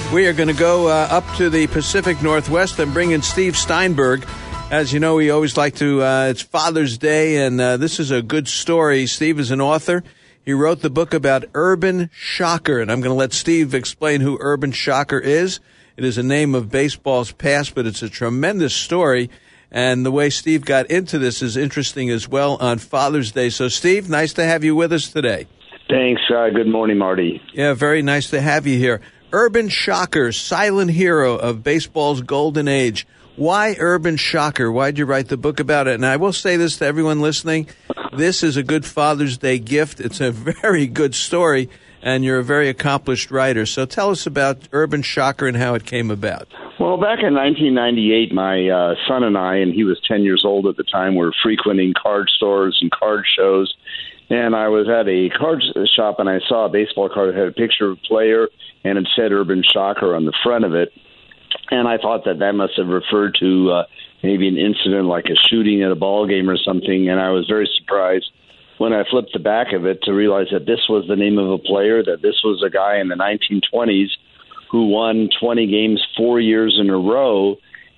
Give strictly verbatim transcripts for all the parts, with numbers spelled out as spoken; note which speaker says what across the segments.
Speaker 1: We are going to go uh, up to the Pacific Northwest and bring in Steve Steinberg. As you know, we always like to, uh, it's Father's Day, and uh, this is a good story. Steve is an author. He wrote the book about Urban Shocker, and I'm going to let Steve explain who Urban Shocker is. It is a name of baseball's past, but it's a tremendous story, and the way Steve got into this is interesting as well on Father's Day. So, Steve, nice to have you with us today.
Speaker 2: Thanks. Uh, good morning, Marty.
Speaker 1: Yeah, very nice to have you here. Urban Shocker, silent hero of baseball's golden age. Why Urban Shocker? Why'd you write the book about it? And I will say this to everyone listening. This is a good Father's Day gift. It's a very good story, and you're a very accomplished writer. So tell us about Urban Shocker and how it came about.
Speaker 2: Well, back in nineteen ninety-eight, my uh, son and I, and he was ten years old at the time, were frequenting card stores and card shows. And I was at a card shop, and I saw a baseball card that had a picture of a player, and it said Urban Shocker on the front of it. And I thought that that must have referred to uh, maybe an incident like a shooting at a ball game or something. And I was very surprised when I flipped the back of it to realize that this was the name of a player, that this was a guy in the nineteen twenties who won twenty games four years in a row.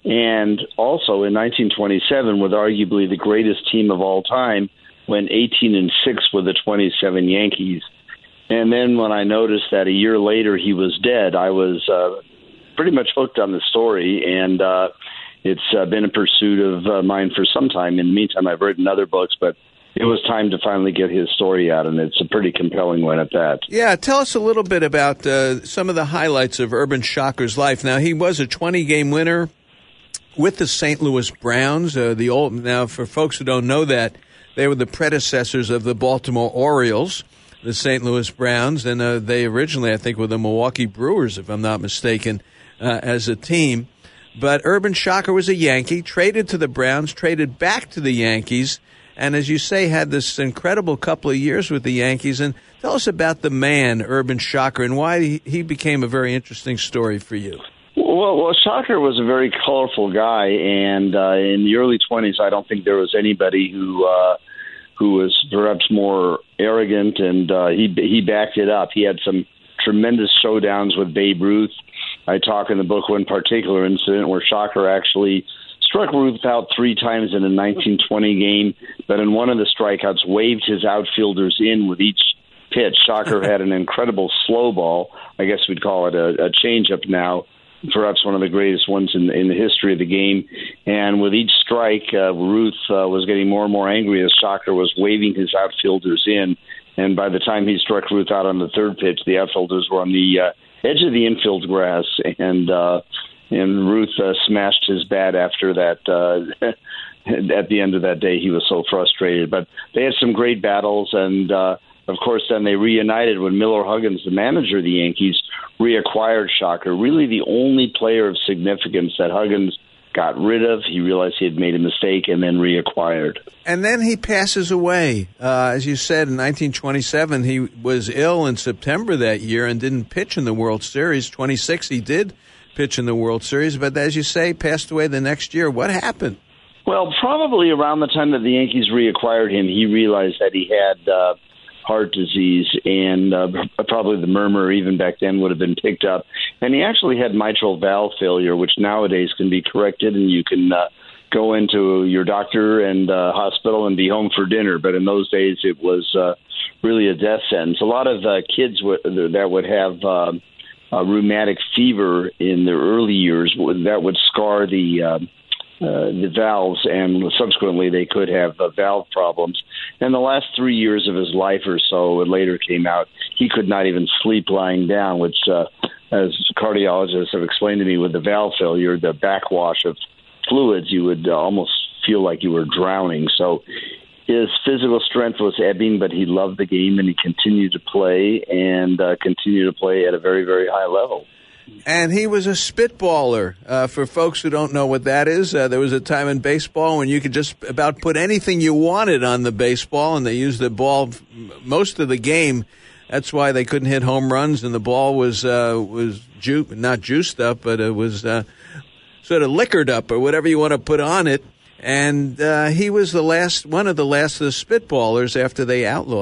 Speaker 2: And also in nineteen twenty-seven, with arguably the greatest team of all time, went eighteen and six with the twenty-seven Yankees. And then when I noticed that a year later he was dead, I was uh, pretty much hooked on the story, and uh, it's uh, been a pursuit of uh, mine for some time. In the meantime, I've written other books, but it was time to finally get his story out, and it's a pretty compelling one at that.
Speaker 1: Yeah, tell us a little bit about uh, some of the highlights of Urban Shocker's life. Now, he was a twenty-game winner with the Saint Louis Browns. Uh, the old Now, for folks who don't know that, they were the predecessors of the Baltimore Orioles, the Saint Louis Browns, and uh, they originally, I think, were the Milwaukee Brewers, if I'm not mistaken, uh, as a team. But Urban Shocker was a Yankee, traded to the Browns, traded back to the Yankees, and as you say, had this incredible couple of years with the Yankees. And tell us about the man, Urban Shocker, and why he became a very interesting story for you.
Speaker 2: Well, well, Shocker was a very colorful guy, and uh, in the early twenties, I don't think there was anybody who uh, who was perhaps more arrogant, and uh, he he backed it up. He had some tremendous showdowns with Babe Ruth. I talk in the book one particular incident where Shocker actually struck Ruth out three times in a nineteen twenty game, but in one of the strikeouts waved his outfielders in with each pitch. Shocker had an incredible slow ball. I guess we'd call it a, a changeup now, perhaps one of the greatest ones in, in the history of the game. And with each strike, uh, Ruth uh, was getting more and more angry as Shocker was waving his outfielders in. And by the time he struck Ruth out on the third pitch, the outfielders were on the uh, edge of the infield grass, and uh, and Ruth uh, smashed his bat after that. Uh, at the end of that day, he was so frustrated. But they had some great battles, and uh, of course, then they reunited when Miller Huggins, the manager of the Yankees, reacquired Shocker. Really the only player of significance that Huggins got rid of. He realized he had made a mistake and then reacquired.
Speaker 1: And then he passes away. Uh, as you said, in nineteen twenty-seven, he was ill in September that year and didn't pitch in the World Series. twenty-six, he did pitch in the World Series, but as you say, passed away the next year. What happened?
Speaker 2: Well, probably around the time that the Yankees reacquired him, he realized that he had uh, heart disease, and uh, probably the murmur even back then would have been picked up. And he actually had mitral valve failure, which nowadays can be corrected, and you can uh, go into your doctor and uh, hospital and be home for dinner. But in those days, it was uh, really a death sentence. A lot of uh, kids w- that would have uh, a rheumatic fever in their early years, that would scar the uh, Uh, the valves, and subsequently they could have uh, valve problems. And the last three years of his life or so, it later came out, he could not even sleep lying down, which, uh, as cardiologists have explained to me, with the valve failure, the backwash of fluids, you would uh, almost feel like you were drowning. So his physical strength was ebbing, but he loved the game, and he continued to play, and uh, continued to play at a very, very high level.
Speaker 1: And he was a spitballer. Uh, for folks who don't know what that is, uh, there was a time in baseball when you could just about put anything you wanted on the baseball, and they used the ball most of the game. That's why they couldn't hit home runs, and the ball was uh, was ju- not juiced up, but it was uh, sort of liquored up, or whatever you want to put on it. And uh, he was the last one of the last of the spitballers after they outlawed it.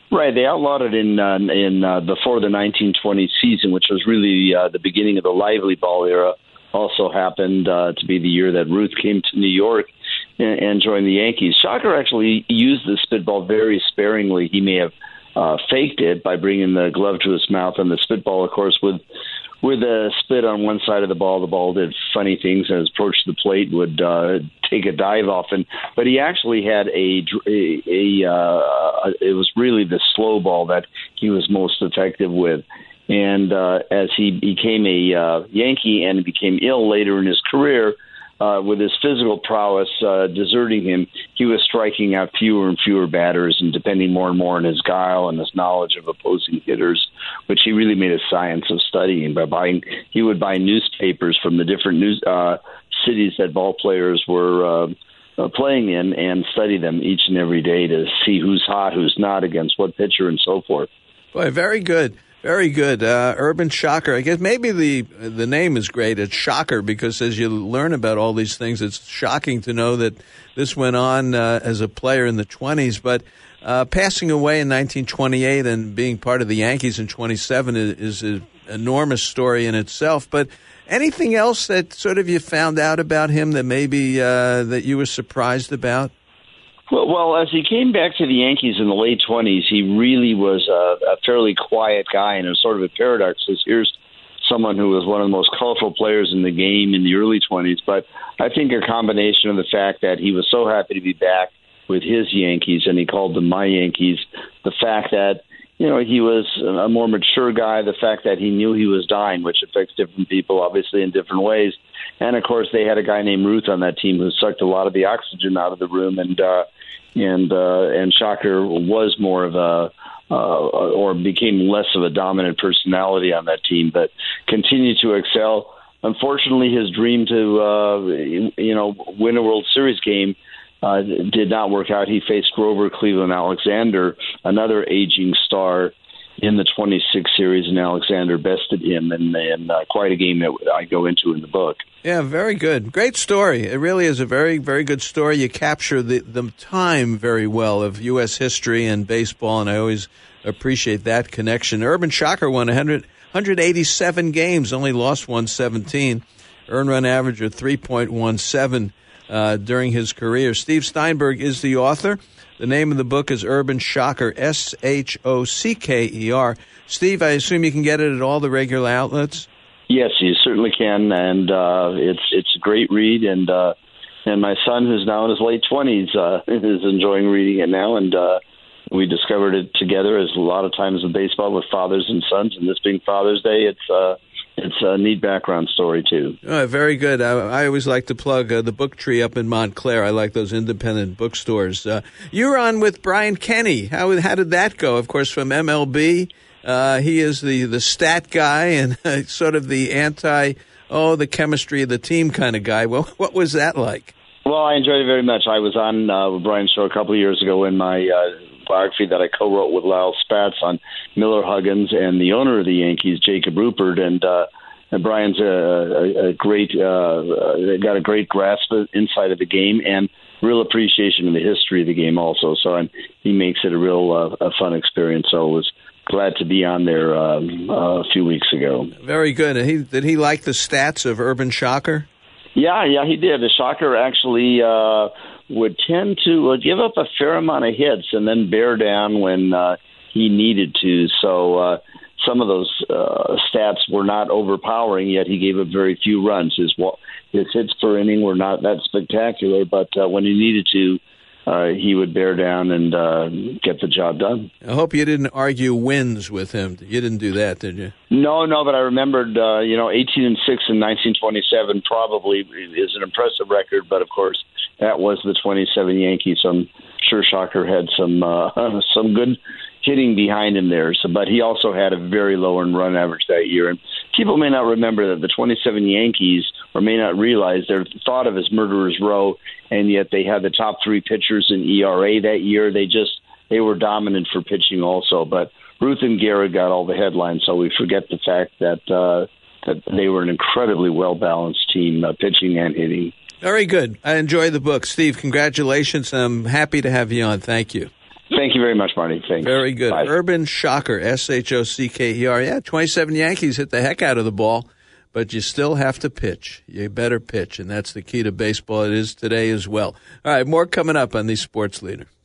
Speaker 2: Right, they outlawed it in uh, in uh, before the nineteen twenty season, which was really uh, the beginning of the lively ball era. Also happened uh, to be the year that Ruth came to New York and, and joined the Yankees. Shocker actually used the spitball very sparingly. He may have uh, faked it by bringing the glove to his mouth, and the spitball, of course, with with a spit on one side of the ball, the ball did funny things and as approached the plate would uh, take a dive often. But he actually had a, a, a uh, it was really the slow ball that he was most effective with. And uh, as he became a uh, Yankee and became ill later in his career, uh, with his physical prowess uh, deserting him, he was striking out fewer and fewer batters and depending more and more on his guile and his knowledge of opposing hitters, which he really made a science of studying by buying. He would buy newspapers from the different news uh, cities that ball players were uh, uh, playing in and study them each and every day to see who's hot, who's not, against what pitcher, and so forth.
Speaker 1: Boy, very good. Very good. Uh, Urban Shocker. I guess maybe the the name is great. It's Shocker because as you learn about all these things, it's shocking to know that this went on uh, as a player in the twenties. But uh, passing away in nineteen twenty-eight and being part of the Yankees in twenty-seven is, is an enormous story in itself. But anything else that sort of you found out about him that maybe uh, that you were surprised about?
Speaker 2: Well, well, as he came back to the Yankees in the late twenties, he really was a, a fairly quiet guy, and it was sort of a paradox. Because here's someone who was one of the most colorful players in the game in the early twenties. But I think a combination of the fact that he was so happy to be back with his Yankees, and he called them my Yankees, the fact that, you know, he was a more mature guy, the fact that he knew he was dying, which affects different people, obviously, in different ways. And, of course, they had a guy named Ruth on that team who sucked a lot of the oxygen out of the room, and uh, and uh, and Shocker was more of a, uh, or became less of a dominant personality on that team, but continued to excel. Unfortunately, his dream to, uh, you know, win a World Series game Uh, did not work out. He faced Grover Cleveland Alexander, another aging star, in the twenty-six series, and Alexander bested him in, in uh, quite a game that I go into in the book.
Speaker 1: Yeah, very good. Great story. It really is a very, very good story. You capture the, the time very well of U S history and baseball, and I always appreciate that connection. Urban Shocker won one hundred, one hundred eighty-seven games, only lost one seventeen. Earned run average of three point one seven. Uh, during his career. Steve Steinberg is the author. The name of the book is Urban Shocker, S H O C K E R. Steve, I assume you can get it at all the regular outlets?
Speaker 2: Yes, you certainly can, and uh, it's it's a great read, and uh, and my son, who's now in his late twenties, uh, is enjoying reading it now, and uh, we discovered it together, as a lot of times in baseball with fathers and sons, and this being Father's Day, it's uh, It's a neat background story, too.
Speaker 1: Oh, very good. I, I always like to plug uh, the Book Tree up in Montclair. I like those independent bookstores. Uh, you were on with Brian Kenny. How how did that go? Of course, from M L B. Uh, he is the, the stat guy and uh, sort of the anti, oh, the chemistry of the team kind of guy. Well, what was that like?
Speaker 2: Well, I enjoyed it very much. I was on uh, with Brian's show a couple of years ago in my uh, biography that I co-wrote with Lyle Spatz on Miller Huggins and the owner of the Yankees, Jacob Rupert, and uh, and Brian's a, a, a great, uh, got a great grasp of insight of the game and real appreciation of the history of the game also. So and he makes it a real uh, a fun experience. So I was glad to be on there um, uh, a few weeks ago.
Speaker 1: Very good. And he, did he like the stats of Urban Shocker?
Speaker 2: Yeah, yeah, he did. The Shocker actually uh, would tend to uh, give up a fair amount of hits and then bear down when uh, he needed to. So uh, some of those uh, stats were not overpowering, yet he gave up very few runs. His his hits per inning were not that spectacular, but uh, when he needed to, uh, he would bear down and uh, get the job done.
Speaker 1: I hope you didn't argue wins with him. You didn't do that, did you?
Speaker 2: No, no, but I remembered, uh, you know, eighteen and six in nineteen twenty-seven probably is an impressive record, but of course that was the twenty-seven Yankees. So I'm sure Shocker had some uh, some good hitting behind him there. So, but he also had a very low in run average that year. And people may not remember that the twenty-seven Yankees, or may not realize, they're thought of as murderers row, and yet they had the top three pitchers in E R A that year. They just they were dominant for pitching also, but Ruth and Garrett got all the headlines, so we forget the fact that uh, that they were an incredibly well-balanced team, uh, pitching and hitting.
Speaker 1: Very good. I enjoyed the book. Steve, congratulations. I'm happy to have you on. Thank you.
Speaker 2: Thank you very much, Marty. Thanks.
Speaker 1: Very good.
Speaker 2: Bye.
Speaker 1: Urban Shocker, S H O C K E R. Yeah, twenty-seven Yankees hit the heck out of the ball, but you still have to pitch. You better pitch, and that's the key to baseball. It is today as well. All right, more coming up on the Sports Leader.